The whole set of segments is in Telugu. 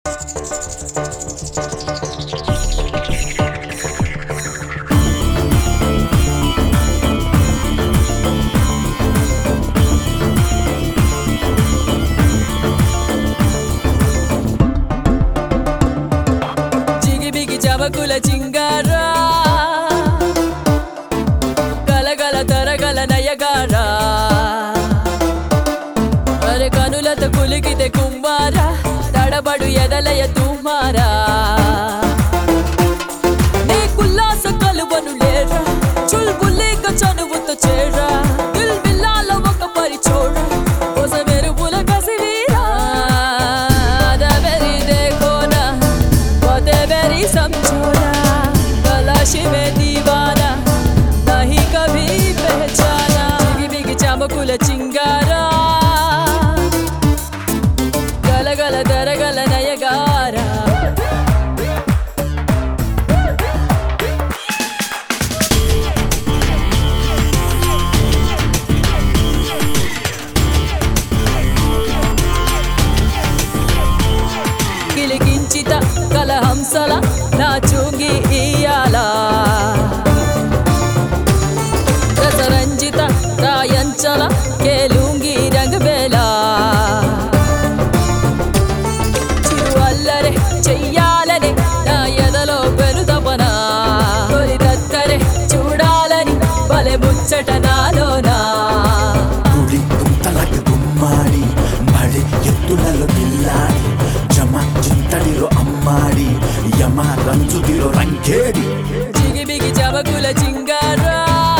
చవకుల చింగారా గలగల తరగల నయగారా అరే కనులతో కులికితే కుమ్మారా తడబడు ఎదలయ తుమ్మారా నీ కుల్లాస కలువను లేరా చుల్బులేక చనువుతో చేరా దిల్ బిల్లాల ఒక పరిచోడా కోస మెరుపుల కసివీరా అదవెరి దేఖోనా వదెవెరి समझोना तलाश में दीवाना नहीं कभी पहचाना बिगी बिगी चमकुल चिंगारा गल गल दर गल नयगारा గిలిగించిత కలహంసల నాచూంగి ఇయాల రసరంజిత రాయంచల కేలుంగి రంగబేల చిరు అల్లరే చెయ్యాలని నా ఎదలో పెరుదపన తొలి దత్తరే చూడాలని బలె ముచ్చట నాలోనా గుడి గుంతలకు గుమ్మాడి బడి ఎత్తులలో గిల్లాడి జమ చింతడిలో అమ్మాడి యమ రంజుదిలో రంగేడి జిగిబిగి చవకుల చింగారా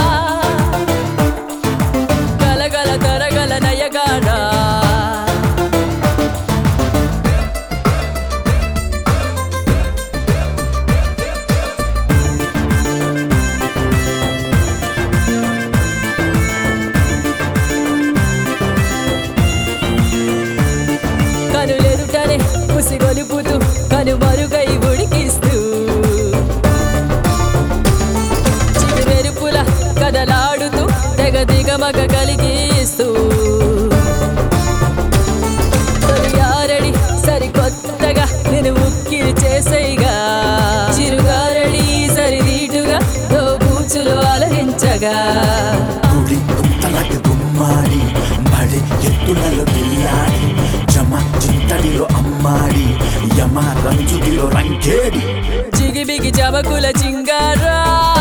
గలగల తరగల నయగారా కనులెదుటనే ఉసిగొలుపుతూ కనుమరుగై ఉడికిస్తూ చిగురెరుపుల కదలాడుతూ తెగ దిగమగ కలిగిస్తూ తొలియారడి సరికొత్తగా నేను ఉక్కిరి చేసేగా చిరుగారడి సరిదీటుగా దోబూచులు అలరించగా గుడి గుంతలకు గుమ్మాడి బడి ఎత్తులలో గిల్లాడి జమ చింతడిలో అమ్మాడి యమ రంజుదిలో రంగేడి జిగిబిగి చవకుల చింగారా